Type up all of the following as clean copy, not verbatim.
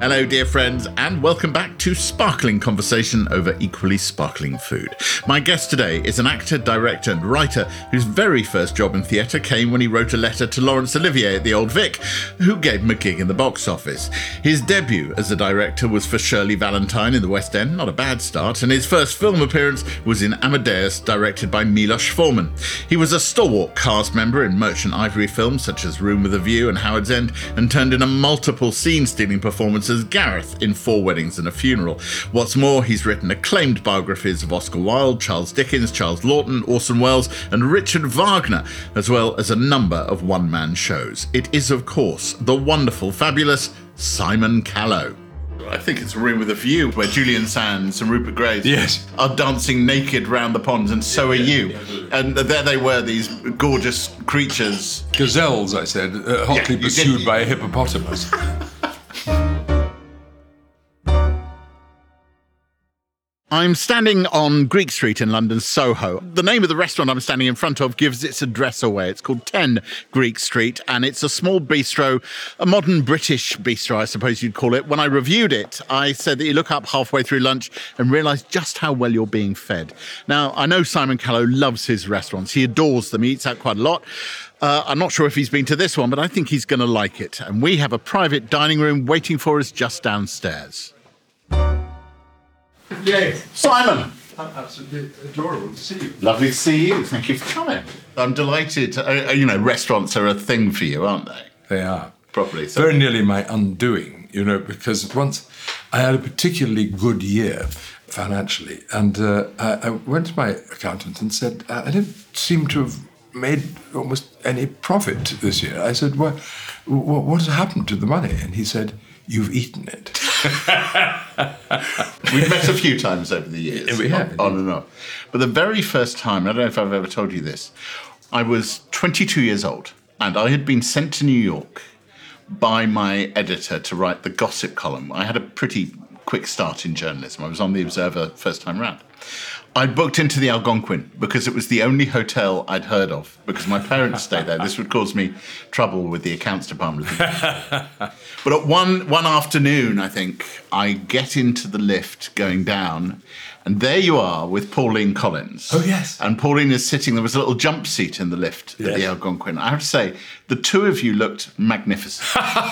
Hello, dear friends, and welcome back to Sparkling Conversation over equally sparkling food. My guest today is an actor, director and writer whose very first job in theatre came when he wrote a letter to Laurence Olivier at the Old Vic, who gave him a gig in the box office. His debut as a director was for Shirley Valentine in the West End, not a bad start, and his first film appearance was in Amadeus, directed by Milos Forman. He was a stalwart cast member in Merchant Ivory films such as Room with a View and Howard's End, and turned in a multiple scene-stealing performance as Gareth in Four Weddings and a Funeral. What's more, he's written acclaimed biographies of Oscar Wilde, Charles Dickens, Charles Lawton, Orson Welles and Richard Wagner, as well as a number of one-man shows. It is, of course, the wonderful, fabulous Simon Callow. I think it's A Room with a View, where Julian Sands and Rupert Graves are dancing naked round the ponds, and so are you. And there they were, these gorgeous creatures. Gazelles, I said, hotly pursued by a hippopotamus. I'm standing on Greek Street in London's Soho. The name of the restaurant I'm standing in front of gives its address away. It's called 10 Greek Street, and it's a small bistro, a modern British bistro, I suppose you'd call it. When I reviewed it, I said that you look up halfway through lunch and realise just how well you're being fed. Now, I know Simon Callow loves his restaurants. He adores them. He eats out quite a lot. I'm not sure if he's been to this one, but I think he's going to like it. And we have a private dining room waiting for us just downstairs. Yes. Simon! Absolutely adorable to see you. Lovely to see you. Thank you for coming. I'm delighted. Restaurants are a thing for you, aren't they? They are. Properly. So. Very nearly my undoing, because once I had a particularly good year financially, and I went to my accountant and said, I don't seem to have made almost any profit this year. I said, what has happened to the money? And he said, you've eaten it. We've met a few times over the years. We have. On and off. But the very first time, I don't know if I've ever told you this, I was 22 years old and I had been sent to New York by my editor to write the gossip column. I had a pretty quick start in journalism. I was on the Observer first time round. I'd booked into the Algonquin because it was the only hotel I'd heard of, because my parents stayed there. This would cause me trouble with the accounts department. But at one afternoon, I think, I get into the lift going down, and there you are with Pauline Collins. Oh, yes. And Pauline is sitting, there was a little jump seat in the lift at the Algonquin. I have to say, the two of you looked magnificent.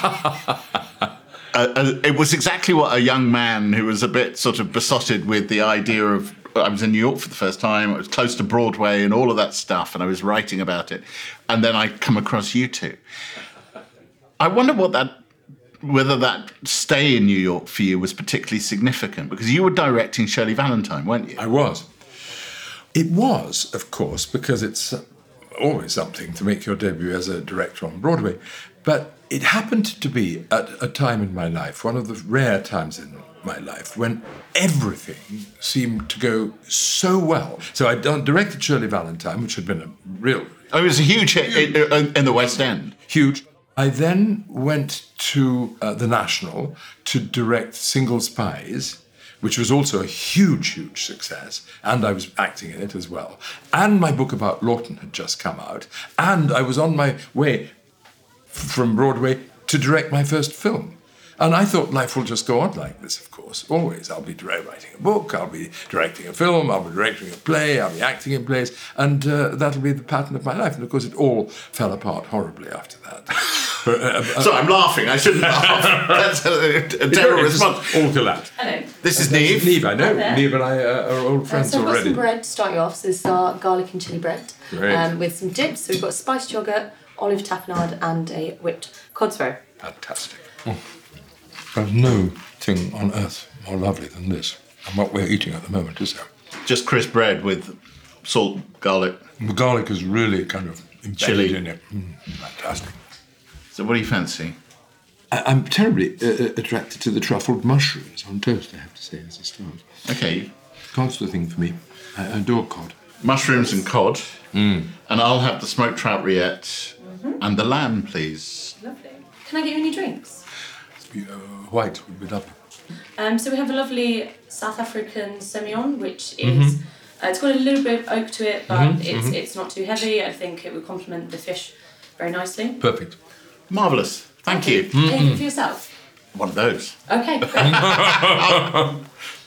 It was exactly what a young man who was a bit sort of besotted with the idea of, I was in New York for the first time, I was close to Broadway and all of that stuff, and I was writing about it. And then I come across you two. I wonder whether that stay in New York for you was particularly significant, because you were directing Shirley Valentine, weren't you? I was. It was, of course, because it's always something to make your debut as a director on Broadway. But it happened to be at a time in my life, one of the rare times in my life, when everything seemed to go so well. So I'd directed Shirley Valentine, which had been a real... Oh, it was a huge hit in the West End. Huge. I then went to the National to direct Single Spies, which was also a huge, huge success, and I was acting in it as well. And my book about Lawton had just come out, and I was on my way from Broadway to direct my first film. And I thought life will just go on like this, of course, always. I'll be writing a book, I'll be directing a film, I'll be directing a play, I'll be acting in plays, and that'll be the pattern of my life. And of course, it all fell apart horribly after that. So I'm laughing, I shouldn't laugh. That's a terrible response. All collapsed. Hello. This is Neve. Neve, I know. Neve and I are old friends so already. So we've got some bread to start you off. So this is our garlic and chilli bread. Great. With some dips. So we've got spiced yoghurt, olive tapenade and a whipped cod's roe. Fantastic. There's no thing on earth more lovely than this. And what we're eating at the moment, is there? Just crisp bread with salt, garlic. The garlic is really kind of embedded in it. Fantastic. So what do you fancy? I'm terribly attracted to the truffled mushrooms on toast, I have to say, as a start. Okay. Constant thing for me. I adore cod. Mushrooms and cod. And I'll have the smoked trout rillette and the lamb, please. Lovely. Can I get you any drinks? White would be lovely. So we have a lovely South African Semillon, which is it's got a little bit of oak to it, but it's not too heavy. I think it would complement the fish very nicely. Perfect. Marvellous. Thank you. Anything for yourself? One of those. Okay, great.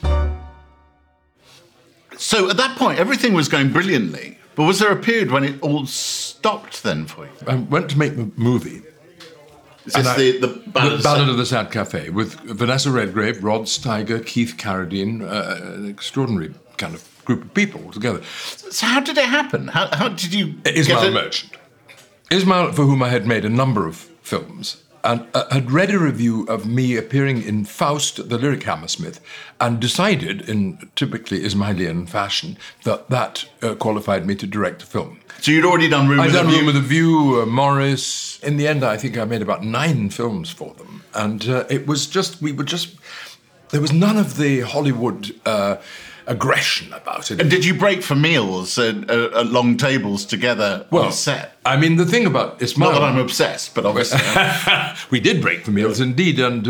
So at that point, everything was going brilliantly. But was there a period when it all stopped then for you? I went to make the movie. Is this the Ballad of the Sad Cafe with Vanessa Redgrave, Rod Steiger, Keith Carradine, an extraordinary kind of group of people together. So how did it happen? How did you Ismail Merchant. Ismail, for whom I had made a number of films, and had read a review of me appearing in Faust at the Lyric Hammersmith, and decided, in typically Ismailian fashion, that qualified me to direct a film. So you'd already done Room with a View? I'd done Room with a View, Morris. In the end, I think I made about 9 films for them. And it was just, there was none of the Hollywood aggression about it. And did you break for meals at long tables together on set? I mean, the thing about Ismail... Not that I'm obsessed, but obviously... We did break for meals, indeed, and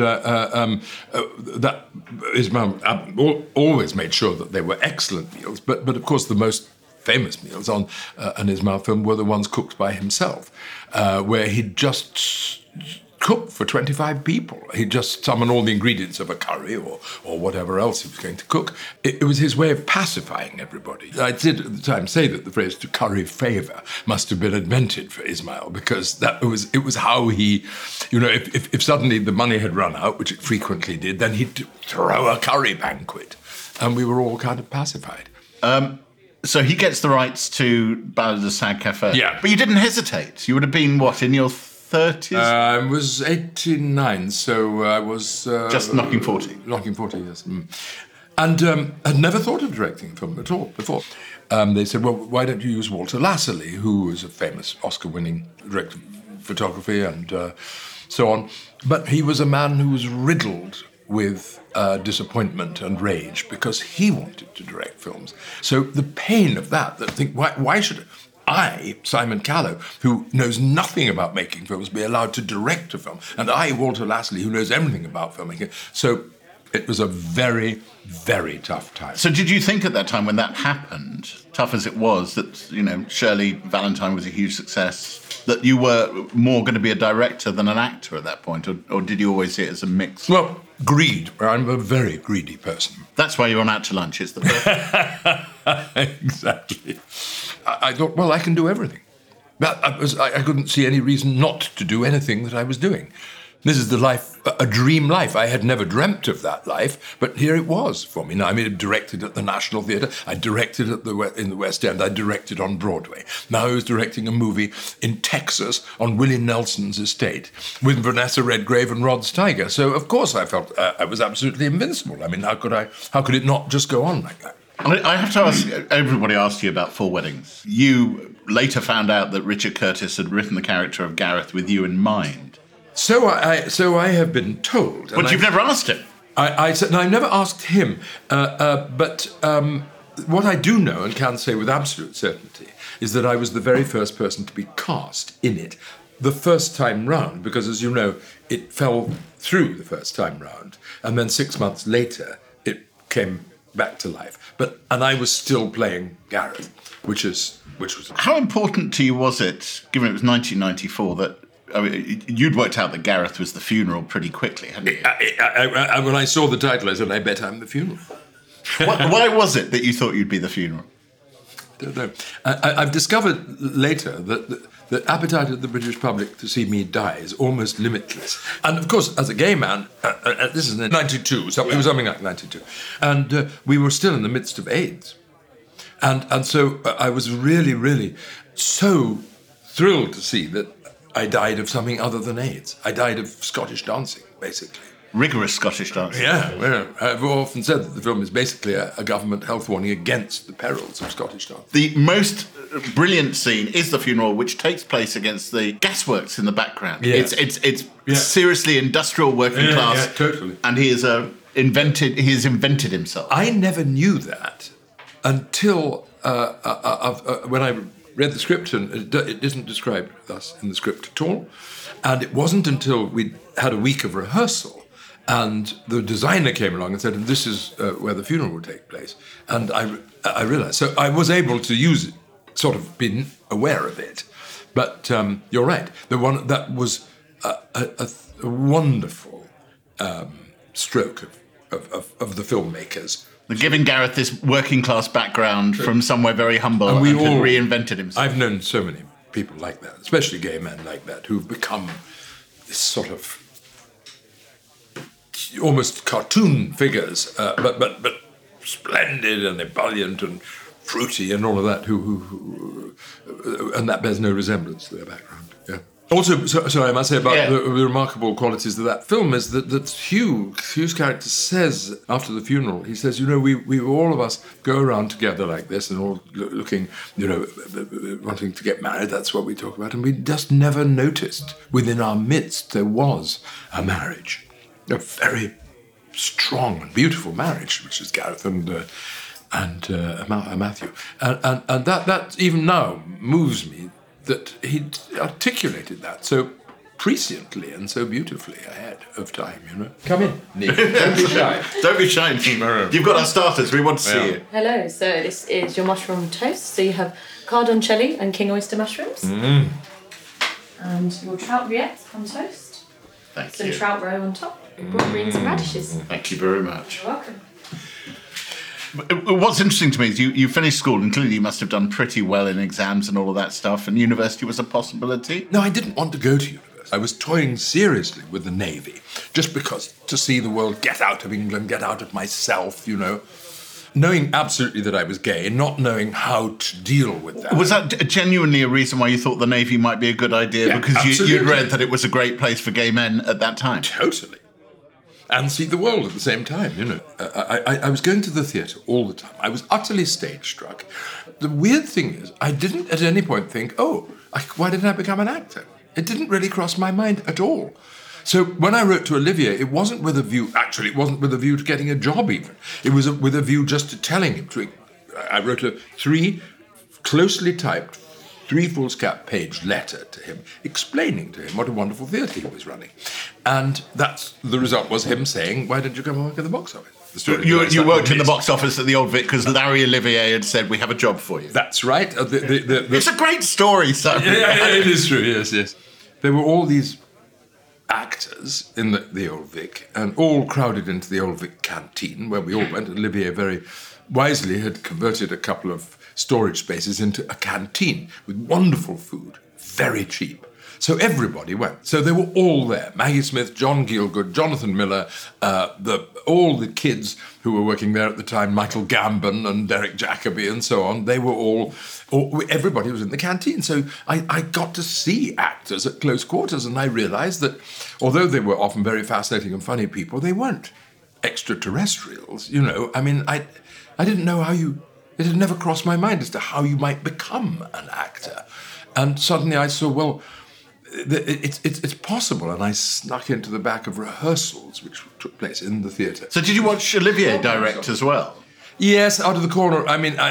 that Ismail always made sure that they were excellent meals, but of course the most famous meals on an Ismail film were the ones cooked by himself, where he'd just cook for 25 people. He'd just summon all the ingredients of a curry or whatever else he was going to cook. It was his way of pacifying everybody. I did at the time say that the phrase "to curry favour" must have been invented for Ismail, because it was how he, if suddenly the money had run out, which it frequently did, then he'd throw a curry banquet, and we were all kind of pacified. So he gets the rights to Ballad of the Sad Cafe. Yeah. But you didn't hesitate. You would have been, what, in your 30s? I was 89, so I was... just knocking 40. Knocking 40, yes. And had never thought of directing a film at all before. They said, well, why don't you use Walter Lasserly, who was a famous Oscar-winning director of photography and so on. But he was a man who was riddled with disappointment and rage because he wanted to direct films. So the pain of that why should I, Simon Callow, who knows nothing about making films, be allowed to direct a film? And I, Walter Lasserly, who knows everything about filmmaking. So it was a very, very tough time. So did you think at that time when that happened, tough as it was, that, Shirley Valentine was a huge success, that you were more going to be a director than an actor at that point? Or did you always see it as a mix? Well, greed. I'm a very greedy person. That's why you're on Out to Lunch. It's the perfect... Exactly. I thought, well, I can do everything. I couldn't see any reason not to do anything that I was doing. This is the life, a dream life. I had never dreamt of that life, but here it was for me. Now, I directed at the National Theatre. I directed in the West End. I directed on Broadway. Now I was directing a movie in Texas on Willie Nelson's estate with Vanessa Redgrave and Rod Steiger. So, of course, I felt I was absolutely invincible. I mean, how could it not just go on like that? I have to ask, everybody asked you about Four Weddings. You later found out that Richard Curtis had written the character of Gareth with you in mind. So I have been told. But you've never asked him. I said, no, I've never asked him. But what I do know and can say with absolute certainty is that I was the very first person to be cast in it the first time round, because, as you know, it fell through the first time round. And then 6 months later, it came back to life. And I was still playing Gareth, which was... How important to you was it, given it was 1994, that... I mean, you'd worked out that Gareth was the funeral pretty quickly, hadn't you? When I saw the title, I said, I bet I'm the funeral. Why was it that you thought you'd be the funeral? I don't know. I've discovered later that the appetite of the British public to see me die is almost limitless. And, of course, as a gay man, this is in 92, so it was something like 92, and we were still in the midst of AIDS. And so I was really, really so thrilled to see that I died of something other than AIDS. I died of Scottish dancing, basically. Rigorous Scottish dancing. Yeah, well, I've often said that the film is basically a government health warning against the perils of Scottish dancing. The most brilliant scene is the funeral, which takes place against the gasworks in the background. Yeah. It's seriously industrial working class. Yeah, totally. And he has invented himself. I never knew that until when I read the script, and it isn't described thus in the script at all. And it wasn't until we had a week of rehearsal and the designer came along and said, this is where the funeral will take place. And I realized. So I was able to use it, sort of been aware of it. But you're right. The one that was a wonderful stroke of the filmmakers. Giving Gareth this working class background from somewhere very humble and we had all reinvented himself. I've known so many people like that, especially gay men like that, who've become this sort of almost cartoon figures, but splendid and ebullient and fruity and all of that, who and that bears no resemblance to their background. Yeah. Also, sorry, I must say about the remarkable qualities of that film is that Hugh's character says after the funeral, he says, we all of us go around together like this and all looking, wanting to get married, that's what we talk about, and we just never noticed within our midst there was a marriage, a very strong and beautiful marriage, which is Gareth and Matthew. And that even now moves me, that he articulated that so presciently and so beautifully ahead of time, Come in, Nick. Don't be shy. Don't be shy. You've got our starters. We want to see you. Hello. So this is your mushroom toast. So you have cardoncelli and king oyster mushrooms. And your trout rillettes on toast. Thank Some you. trout roe on top. Broad greens and radishes. Thank you very much. You're welcome. What's interesting to me is you finished school, and clearly you must have done pretty well in exams and all of that stuff, and university was a possibility. No, I didn't want to go to university. I was toying seriously with the Navy, just because to see the world, get out of England, get out of myself, knowing absolutely that I was gay, not knowing how to deal with that. Was that genuinely a reason why you thought the Navy might be a good idea? Yeah, because you'd absolutely. read that it was a great place for gay men at that time? Totally. And see the world at the same time, I was going to the theatre all the time. I was utterly stage struck. The weird thing is, I didn't at any point think, why didn't I become an actor? It didn't really cross my mind at all. So when I wrote to Olivier, it wasn't with a view to getting a job even. It was with a view just to telling him. I wrote a 3 closely typed, 3 foolscap page letter to him, explaining to him what a wonderful theatre he was running. And that's the result was him saying, why didn't you come and work at the box office? You worked in the box office at the Old Vic because Larry Olivier had said, we have a job for you. That's right. It's a great story, son. Yeah, it is true, yes. There were all these actors in the Old Vic, and all crowded into the Old Vic canteen, where we all went. Olivier very wisely had converted a couple of storage spaces into a canteen with wonderful food, very cheap. So everybody went. So they were all there. Maggie Smith, John Gielgud, Jonathan Miller, all the kids who were working there at the time, Michael Gambon and Derek Jacobi and so on, they were everybody was in the canteen. So I got to see actors at close quarters, and I realized that although they were often very fascinating and funny people, they weren't extraterrestrials, I mean, I didn't know it had never crossed my mind as to how you might become an actor. And suddenly I saw, it's possible, and I snuck into the back of rehearsals which took place in the theatre. So did you watch Olivier direct as well? Yes, out of the corner. I mean,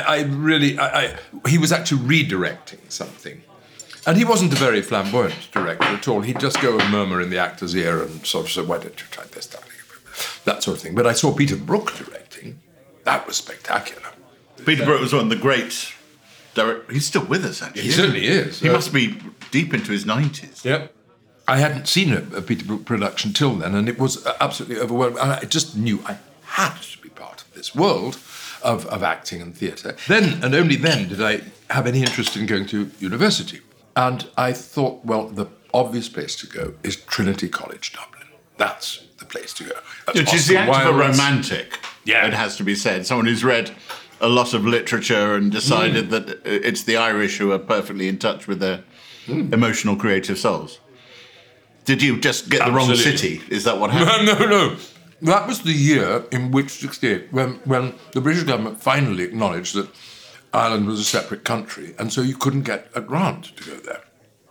he was actually redirecting something. And he wasn't a very flamboyant director at all. He'd just go and murmur in the actor's ear and sort of say, why don't you try this, darling? That sort of thing. But I saw Peter Brook directing. That was spectacular. Peter Brook was one of the great directors. He's still with us, actually. He certainly is. He must be deep into his 90s. Yep. I hadn't seen a Peter Brook production till then, and it was absolutely overwhelming. And I just knew I had to be part of this world of acting and theatre. Then, and only then, did I have any interest in going to university. And I thought, the obvious place to go is Trinity College, Dublin. That's the place to go. That's Which is the act of a romantic, Yeah. it has to be said. Someone who's read a lot of literature and decided that it's the Irish who are perfectly in touch with their emotional, creative souls. Did you just get the wrong city? Is that what happened? No. That was the year in which, 68, when the British government finally acknowledged that Ireland was a separate country, and so you couldn't get a grant to go there.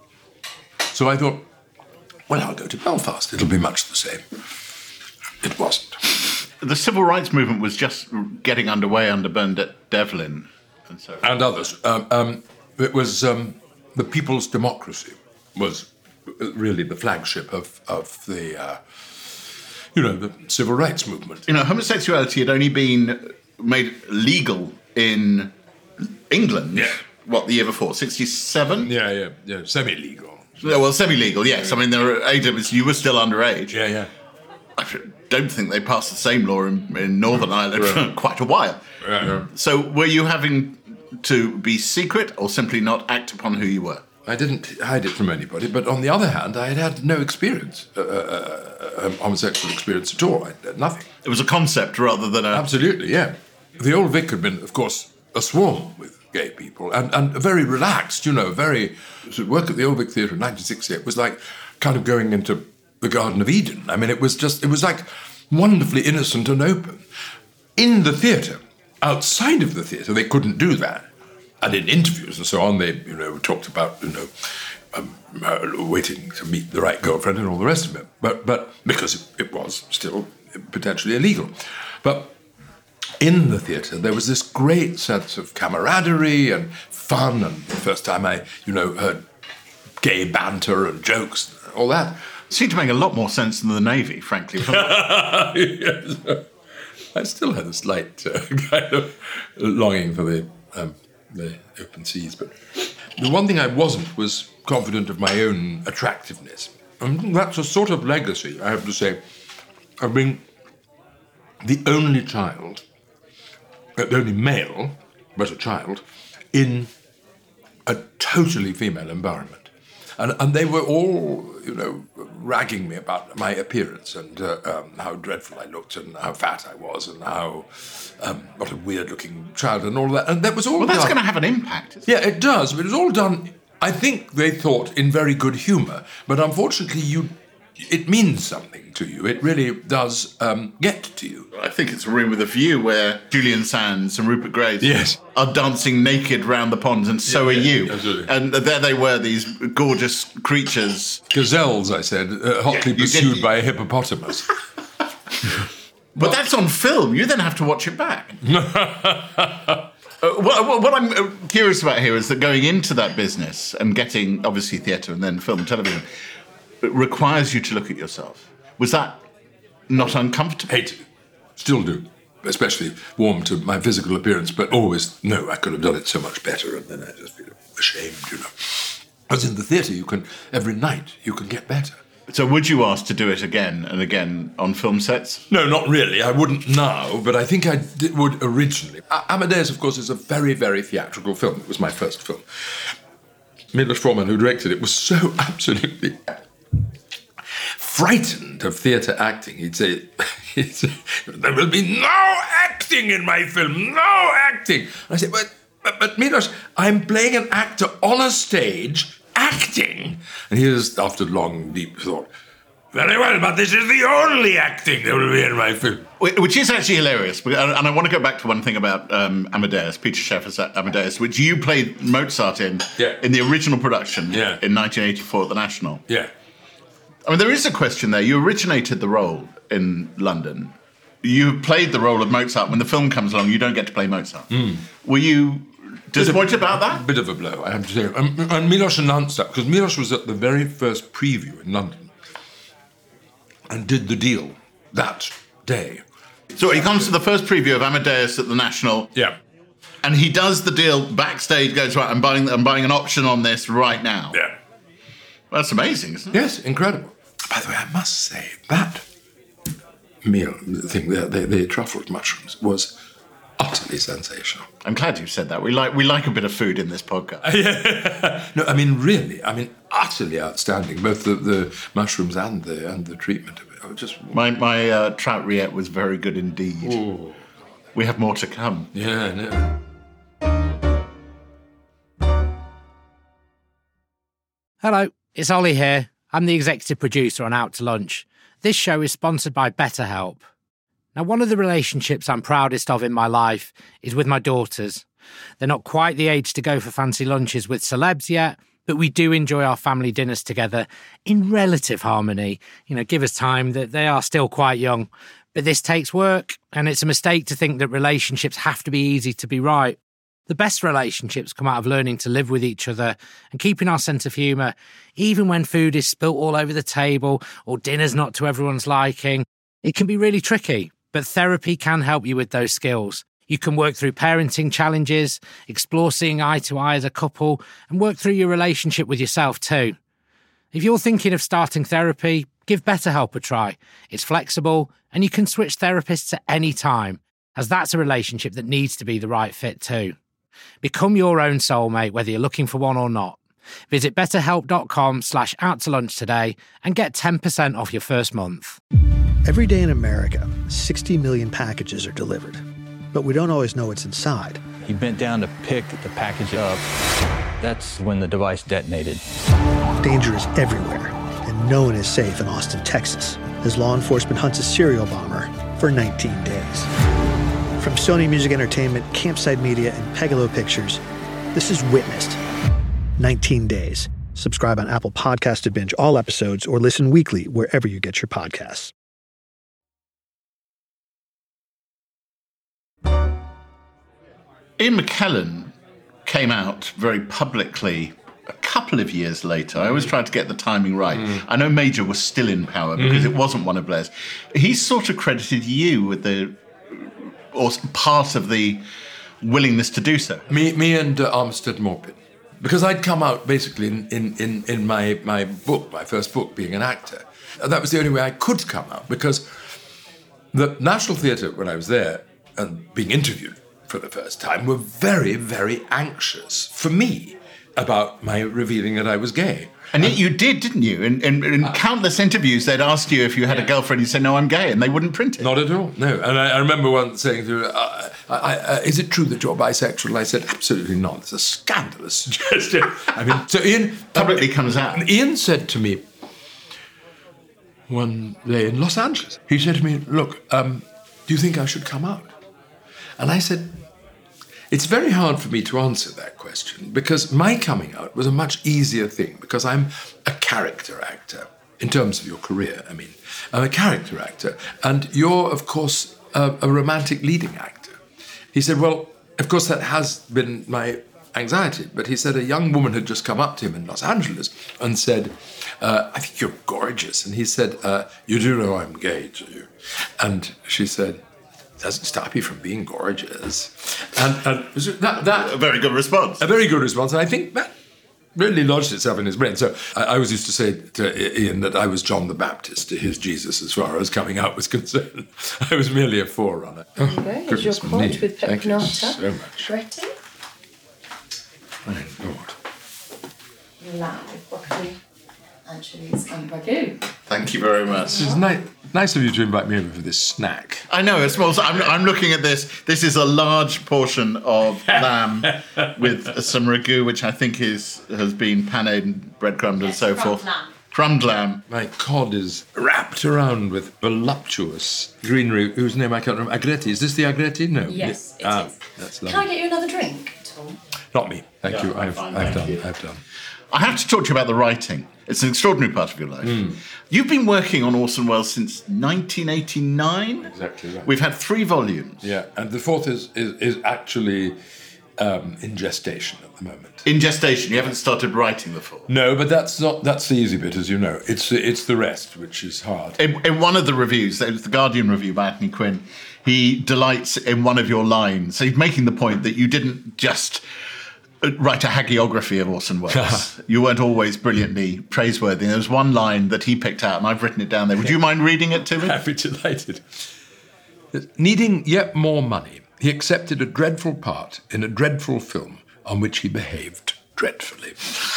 So I thought, I'll go to Belfast. It'll be much the same. It wasn't. The civil rights movement was just getting underway under Bernadette Devlin and so on. And others. It was the People's Democracy was really the flagship of the the civil rights movement. Homosexuality had only been made legal in England, the year before? 67? Yeah, semi-legal. Yeah, well, semi-legal, yes. I mean, you were still underage. Yeah. don't think they passed the same law in Northern Ireland for quite a while. Yeah. So were you having to be secret or simply not act upon who you were? I didn't hide it from anybody, but on the other hand, I had had no experience, homosexual experience at all. I had nothing. It was a concept rather than a... Absolutely, yeah. The Old Vic had been, of course, aswarm with gay people and very relaxed, very... To work at the Old Vic Theatre in 1968 was like kind of going into the Garden of Eden. I mean, it was like wonderfully innocent and open. In the theatre, outside of the theatre, they couldn't do that. And in interviews and so on, they, talked about, waiting to meet the right girlfriend and all the rest of it. But because it was still potentially illegal. But in the theatre, there was this great sense of camaraderie and fun. And the first time I, heard gay banter and jokes, all that. It seemed to make a lot more sense than the Navy, frankly. Yes. I still had a slight kind of longing for the open seas, but the one thing I wasn't was confident of my own attractiveness. And that's a sort of legacy, I have to say. I've been the only child, the only male, but a child, in a totally female environment. And they were all, ragging me about my appearance and how dreadful I looked and how fat I was and how what a weird-looking child and all that. And that was all. Well, that's going to have an impact. Yeah, it does. But it was all done. I think they thought in very good humour. But unfortunately, it means something to you. It really does get to you. I think it's a room with a view where Julian Sands and Rupert Graves are dancing naked round the ponds, and so are you. Absolutely. And there they were, these gorgeous creatures. Gazelles, I said, hotly pursued by a hippopotamus. But that's on film. You then have to watch it back. What I'm curious about here is that going into that business and getting, obviously, theatre and then film and television, it requires you to look at yourself. Was that not uncomfortable? Hated it. Still do. Especially warm to my physical appearance, but always, I could have done it so much better, and then I just feel ashamed, As in the theatre, every night, you can get better. So would you ask to do it again and again on film sets? No, not really. I wouldn't now, but I think I would originally. Amadeus, of course, is a very, very theatrical film. It was my first film. Milos Forman, who directed it, was so absolutely frightened of theatre acting. He'd say, there will be no acting in my film, no acting. And I said, but Milos, I'm playing an actor on a stage, acting. And he was, after long, deep thought, very well, but this is the only acting there will be in my film. Which is actually hilarious. And I want to go back to one thing about Amadeus, Peter Shaffer's Amadeus, which you played Mozart in the original production in 1984 at the National. Yeah. I mean, there is a question there. You originated the role in London. You played the role of Mozart. When the film comes along, you don't get to play Mozart. Were you disappointed about that? Bit of a blow, I have to say. And Milos announced that, because Milos was at the very first preview in London and did the deal that day. So he comes to the first preview of Amadeus at the National. Yeah. And he does the deal backstage, goes, right, I'm buying an option on this right now. Yeah. Well, that's amazing, isn't it? Yes, incredible. By the way, I must say, that meal thing, the truffled mushrooms, was utterly sensational. I'm glad you said that. We like a bit of food in this podcast. No, I mean, really, utterly outstanding, both the mushrooms and the treatment of it. Just my trout rillette was very good indeed. Ooh. We have more to come. Yeah, I know. Hello, it's Ollie here. I'm the executive producer on Out to Lunch. This show is sponsored by BetterHelp. Now, one of the relationships I'm proudest of in my life is with my daughters. They're not quite the age to go for fancy lunches with celebs yet, but we do enjoy our family dinners together in relative harmony. Give us time that they are still quite young. But this takes work, and it's a mistake to think that relationships have to be easy to be right. The best relationships come out of learning to live with each other and keeping our sense of humour, even when food is spilt all over the table or dinner's not to everyone's liking. It can be really tricky, but therapy can help you with those skills. You can work through parenting challenges, explore seeing eye to eye as a couple, and work through your relationship with yourself too. If you're thinking of starting therapy, Give BetterHelp a try. It's flexible and you can switch therapists at any time, as that's a relationship that needs to be the right fit too. Become your own soulmate, whether you're looking for one or not. Visit betterhelp.com/outtolunch today and get 10% off your first month. Every day in America, 60 million packages are delivered, but we don't always know what's inside. He bent down to pick the package up. That's when the device detonated. Danger is everywhere, and no one is safe in Austin, Texas, as law enforcement hunts a serial bomber for 19 days. From Sony Music Entertainment, Campside Media, and Pegalo Pictures, this is Witnessed. 19 Days. Subscribe on Apple Podcasts to binge all episodes or listen weekly wherever you get your podcasts. Ian McKellen came out very publicly a couple of years later. I always tried to get the timing right. I know Major was still in power because it wasn't one of Blair's. He sort of credited you with or part of the willingness to do so. Me and Armistead Maupin. Because I'd come out basically in my book, my first book, being an actor. And that was the only way I could come out, because the National Theatre, when I was there and being interviewed for the first time, were very, very anxious for me about my revealing that I was gay. And yet you did, didn't you? In countless interviews, they'd ask you if you had a girlfriend, you'd say, no, I'm gay, and they wouldn't print it. Not at all, no. And I remember once saying to her, is it true that you're bisexual? I said, absolutely not. It's a scandalous suggestion. I mean, so Ian... Publicly comes out. Ian said to me one day in Los Angeles, he said to me, look, do you think I should come out? And I said, it's very hard for me to answer that question, because my coming out was a much easier thing, because I'm a character actor. In terms of your career, I mean. I'm a character actor, and you're, of course, a romantic leading actor. He said, well, of course, that has been my anxiety, but he said a young woman had just come up to him in Los Angeles and said, I think you're gorgeous. And he said, you do know I'm gay, do you? And she said, doesn't stop you from being gorgeous. And that a very good response. A very good response. And I think that really lodged itself in his brain. So I always used to say to Ian that I was John the Baptist to his Jesus as far as coming out was concerned. I was merely a forerunner. There you go. Here's your quote with Thank you Peppernata. so much. Bretti. My Lord. Lamb with broccoli, anchovies and ragu. Thank you very much. It's nice of you to invite me over for this snack. I know, it's small. I'm looking at this. This is a large portion of lamb with some ragu, which I think has been paneed and breadcrumbed and so forth. Lamb. Crumbed lamb. My cod is wrapped around with voluptuous greenery, whose name I can't remember. Agretti. Is this the Agretti? No. Yes, it is. That's Can I lovely. get you another drink, Tom? Not me. Thank Yeah, you. I'm I've fine, done. thank you. I've done. I have to talk to you about the writing. It's an extraordinary part of your life. You've been working on Orson Welles since 1989. Exactly right. We've had 3 volumes. Yeah, and the fourth is actually in gestation at the moment. In gestation, you haven't started writing the 4th. No, but that's the easy bit, as you know. It's the rest which is hard. In one of the reviews, it was the Guardian review by Anthony Quinn, he delights in one of your lines. So he's making the point that you didn't just write a hagiography of Orson Welles. You weren't always brilliantly praiseworthy. There was one line that he picked out, and I've written it down there. Would you mind reading it to me? I'd be delighted. Needing yet more money, he accepted a dreadful part in a dreadful film on which he behaved dreadfully.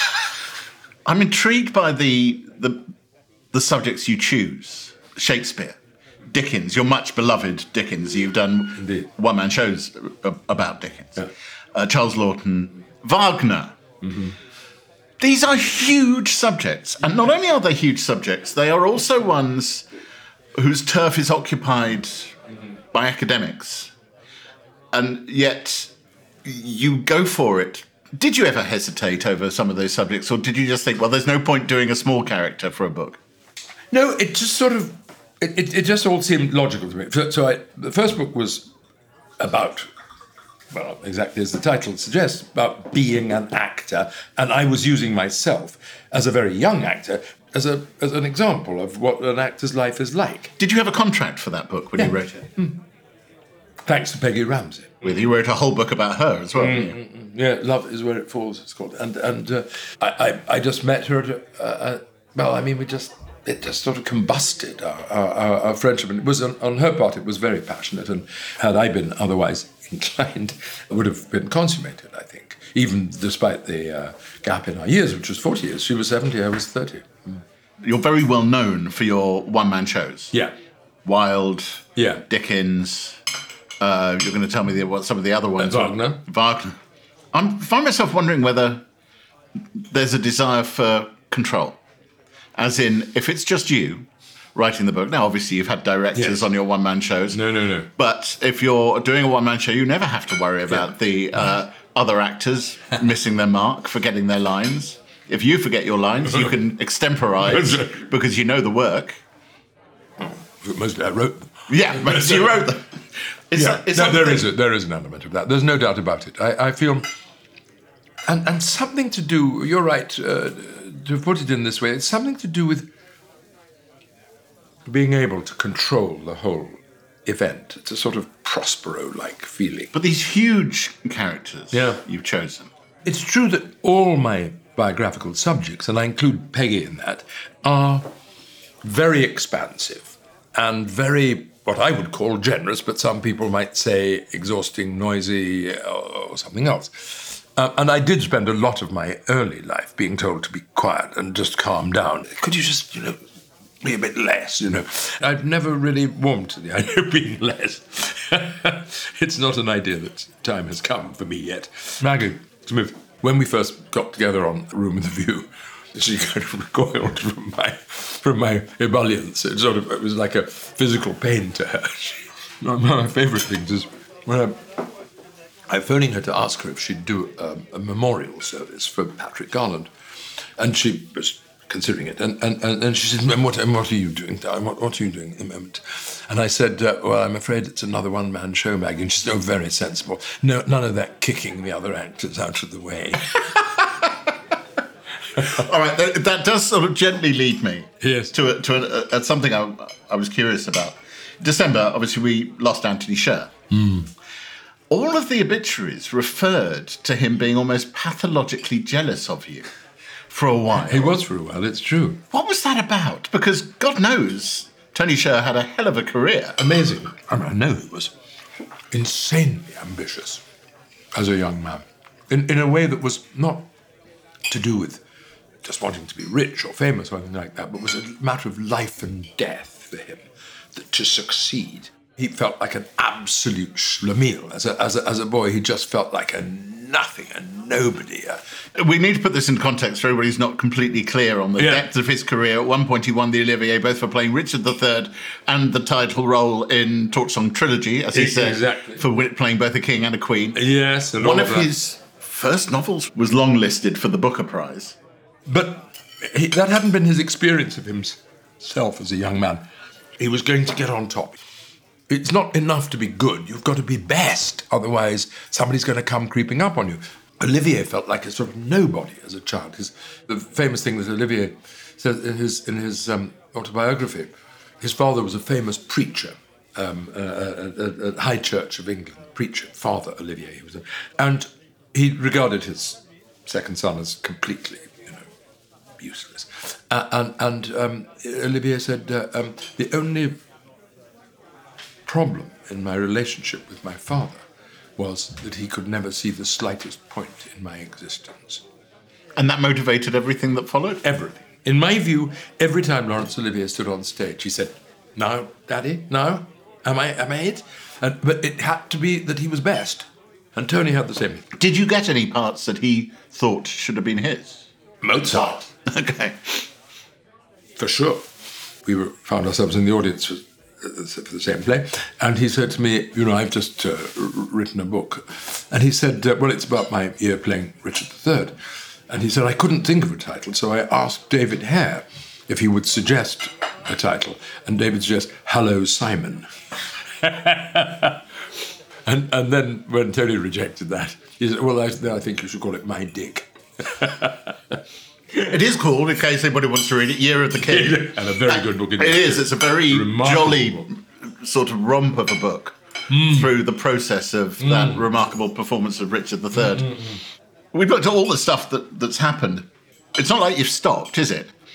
I'm intrigued by the subjects you choose. Shakespeare, Dickens, your much beloved Dickens. You've done Indeed. one-man shows about Dickens. Yeah. Charles Laughton, Wagner. These are huge subjects. And not only are they huge subjects, they are also ones whose turf is occupied by academics. And yet you go for it. Did you ever hesitate over some of those subjects, or did you just think, well, there's no point doing a small character for a book? No, it just sort of, it just all seemed logical to me. So the first book was about, well, exactly as the title suggests, about being an actor, and I was using myself as a very young actor as an example of what an actor's life is like. Did you have a contract for that book when you wrote it? Thanks to Peggy Ramsey. You wrote a whole book about her as well, didn't you? Yeah, Love is Where It Falls, it's called. And I just met her at, we just it just sort of combusted our friendship. And it was on her part, it was very passionate. And had I been otherwise inclined, it would have been consummated, I think. Even despite the gap in our years, which was 40 years. She was 70, I was 30. You're very well known for your one-man shows. Yeah. Wilde, Yeah. Dickens. You're going to tell me what some of the other ones Wagner. Wagner. I find myself wondering whether there's a desire for control. As in, if it's just you writing the book, now obviously you've had directors on your one-man shows. No. But if you're doing a one-man show, you never have to worry about the other actors missing their mark, forgetting their lines. If you forget your lines, you can extemporize because you know the work. Mostly I wrote them. Yeah, but you wrote them. There is an element of that. There's no doubt about it. I feel... And something to do... You're right to put it in this way. It's something to do with being able to control the whole event. It's a sort of Prospero-like feeling. But these huge characters you've chosen. It's true that all my biographical subjects, and I include Peggy in that, are very expansive and very, what I would call generous, but some people might say exhausting, noisy, or something else. And I did spend a lot of my early life being told to be quiet and just calm down. Could you just, be a bit less, I've never really warmed to the idea of being less. It's not an idea that time has come for me yet. Maggie Smith, when we first got together on Room with a View, she kind of recoiled from my ebullience. It was like a physical pain to her. One of my favourite things is when I'm phoning her to ask her if she'd do a memorial service for Patrick Garland. And she was considering it. And she said, what are you doing, darling? What are you doing at the moment? And I said, well, I'm afraid it's another one-man show, Maggie. And she said, oh, very sensible. No, none of that kicking the other actors out of the way. All right, that does sort of gently lead me to something I was curious about. December, obviously, we lost Anthony Sher. All of the obituaries referred to him being almost pathologically jealous of you for a while. He was for a while, it's true. What was that about? Because God knows Tony Sher had a hell of a career. Amazing. I know he was insanely ambitious as a young man, in a way that was not to do with just wanting to be rich or famous or anything like that, but was a matter of life and death for him, that to succeed. He felt like an absolute schlemiel. As a boy, he just felt like a nothing, a nobody. We need to put this in context for everybody who's not completely clear on the depth of his career. At one point, he won the Olivier both for playing Richard III and the title role in Torchsong Trilogy, as he said, for playing both a king and a queen. Yes. And one of his first novels was long-listed for the Booker Prize. But that hadn't been his experience of himself as a young man. He was going to get on top. It's not enough to be good. You've got to be best. Otherwise, somebody's going to come creeping up on you. Olivier felt like a sort of nobody as a child. The famous thing that Olivier says in his autobiography, his father was a famous preacher, a High Church of England preacher, Father Olivier. And he regarded his second son as completely, useless. And Olivier said, the only problem in my relationship with my father was that he could never see the slightest point in my existence. And that motivated everything that followed? Everything. In my view, every time Laurence Olivier stood on stage, he said, "Now, Daddy, now, am I it?" But it had to be that he was best. And Tony had the same. Did you get any parts that he thought should have been his? Mozart. Okay. For sure. We found ourselves in the audience for the same play. And he said to me, I've just written a book. And he said, well, it's about my year playing Richard III. And he said, I couldn't think of a title, so I asked David Hare if he would suggest a title. And David suggested, Hello, Simon. and then when Tony rejected that, he said, well, I think you should call it My Dick. It is called, in case anybody wants to read it, Year of the King. And a very good book. It is. It's a very jolly sort of romp of a book through the process of that remarkable performance of Richard III. We've looked at all the stuff that's happened. It's not like you've stopped, is it?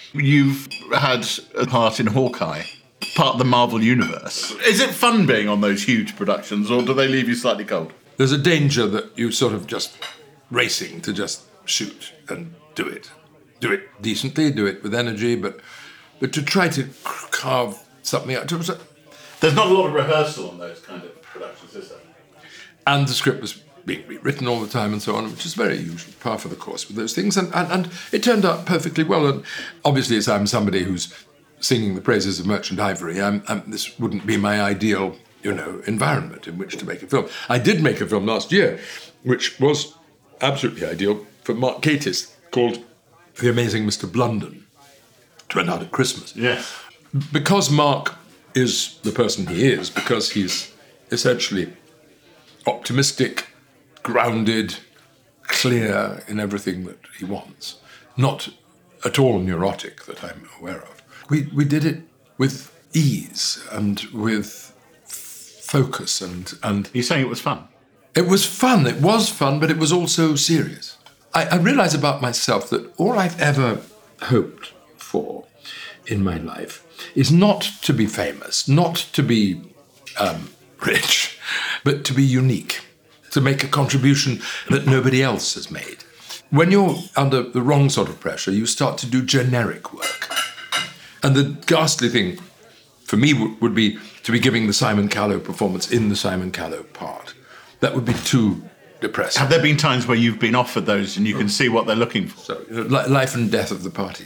You've had a part in Hawkeye, part of the Marvel Universe. Is it fun being on those huge productions, or do they leave you slightly cold? There's a danger that you sort of just racing to just shoot and do it. Do it decently, do it with energy, but to try to carve something out. There's not a lot of rehearsal on those kind of productions, is there? And the script was being rewritten all the time and so on, which is very usual, par for the course with those things. And it turned out perfectly well. And obviously, as I'm somebody who's singing the praises of Merchant Ivory, this wouldn't be my ideal, environment in which to make a film. I did make a film last year, which was absolutely ideal for Mark Gatiss, called The Amazing Mr. Blunden. It went out at Christmas. Yes. Because Mark is the person he is, because he's essentially optimistic, grounded, clear in everything that he wants, not at all neurotic that I'm aware of. We did it with ease and with focus and You're saying it was fun? It was fun, but it was also serious. I realise about myself that all I've ever hoped for in my life is not to be famous, not to be rich, but to be unique, to make a contribution that nobody else has made. When you're under the wrong sort of pressure, you start to do generic work. And the ghastly thing for me would be to be giving the Simon Callow performance in the Simon Callow part. That would be too depressing. Have there been times where you've been offered those and you can see what they're looking for? So, life and death of the party,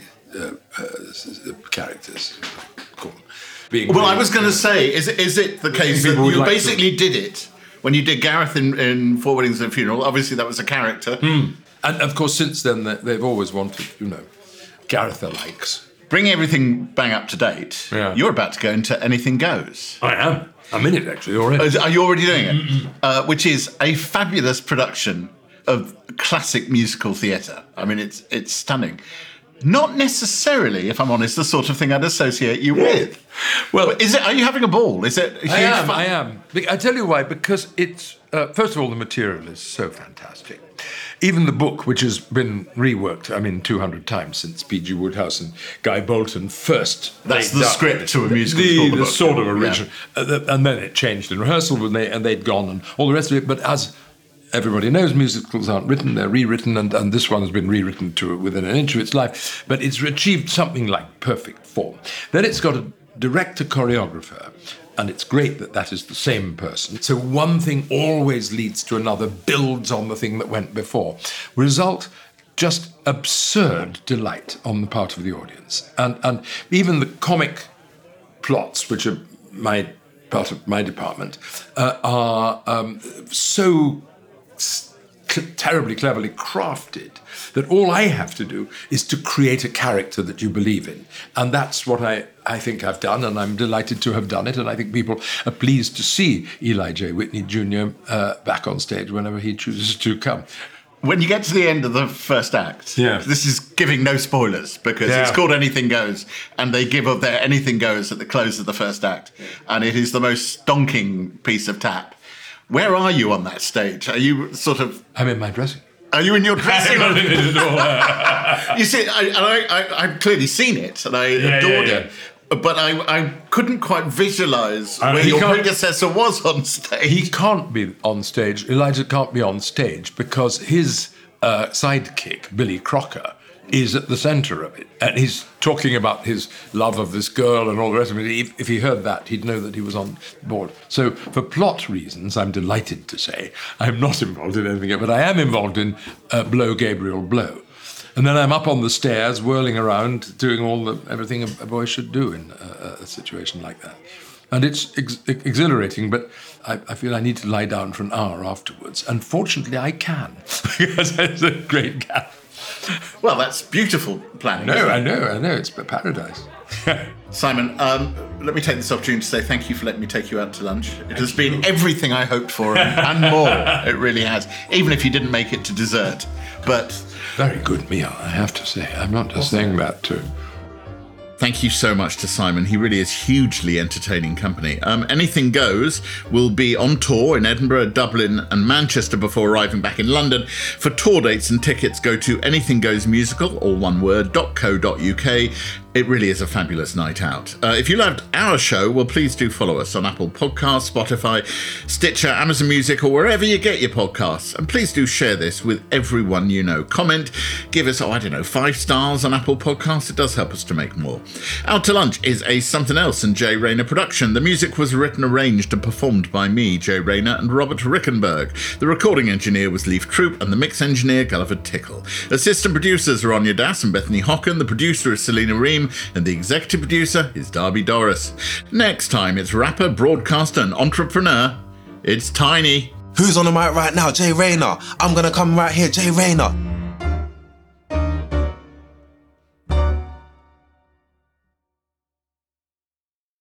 the characters. Well, I was going to say, is it the case that you basically did it when you did Gareth in Four Weddings and a Funeral? Obviously, that was a character. And, of course, since then, they've always wanted, Gareth-alikes. Bringing everything bang up to date, You're about to go into Anything Goes. I am. I'm in it, actually, already. Are you already doing it? Which is a fabulous production of classic musical theatre. I mean, it's stunning. Not necessarily, if I'm honest, the sort of thing I'd associate you with. Well, are you having a ball? Is it? I am. I tell you why. Because it's first of all, the material is so fantastic. Even the book, which has been reworked, 200 times since P.G. Wodehouse and Guy Bolton first. That's the script to a musical. The sort of original, and then it changed in rehearsal when they'd gone and all the rest of it. But as everybody knows, musicals aren't written; they're rewritten, and this one has been rewritten to within an inch of its life. But it's achieved something like perfect form. Then it's got a director-choreographer, and it's great that is the same person. So one thing always leads to another, builds on the thing that went before. Result, just absurd delight on the part of the audience. And even the comic plots, which are part of my department, are so terribly cleverly crafted that all I have to do is to create a character that you believe in. And that's what I think I've done, and I'm delighted to have done it, and I think people are pleased to see Eli J. Whitney Jr. Back on stage whenever he chooses to come. When you get to the end of the first act, this is giving no spoilers, because it's called Anything Goes, and they give up their Anything Goes at the close of the first act, and it is the most stonking piece of tap. Where are you on that stage? Are you sort of... I'm in my dressing. Are you in your dressing room? You see, I've clearly seen it, and I adored it. But I couldn't quite visualise where your predecessor was on stage. He can't be on stage. Elijah can't be on stage because his sidekick, Billy Crocker, is at the centre of it. And he's talking about his love of this girl and all the rest of it. If he heard that, he'd know that he was on board. So for plot reasons, I'm delighted to say, I'm not involved in anything, but I am involved in Blow, Gabriel, Blow. And then I'm up on the stairs, whirling around, doing everything a boy should do in a situation like that. And it's exhilarating, but I feel I need to lie down for an hour afterwards. And fortunately, I can, because it's a great gap. Well, that's beautiful planning. No, I know. It's paradise. Simon, let me take this opportunity to say thank you for letting me take you out to lunch. It has been everything I hoped for and more. It really has. Even if you didn't make it to dessert. But very good meal, I have to say. I'm not just saying that to Thank you so much to Simon. He really is hugely entertaining company. Anything Goes will be on tour in Edinburgh, Dublin and Manchester before arriving back in London. For tour dates and tickets, go to anythinggoesmusical, all one word, .co.uk. It really is a fabulous night out. If you loved our show, well, please do follow us on Apple Podcasts, Spotify, Stitcher, Amazon Music, or wherever you get your podcasts. And please do share this with everyone you know. Comment, give us, 5 stars on Apple Podcasts. It does help us to make more. Out to Lunch is a Something Else and Jay Rayner production. The music was written, arranged and performed by me, Jay Rayner, and Robert Rickenberg. The recording engineer was Leif Troop and the mix engineer, Gulliver Tickle. Assistant producers are Anya Das and Bethany Hocken. The producer is Selena Ream. And the executive producer is Darby Doris. Next time, it's rapper, broadcaster and entrepreneur. It's Tiny. Who's on the mic right now? Jay Rayner. I'm gonna come right here, Jay Rayner.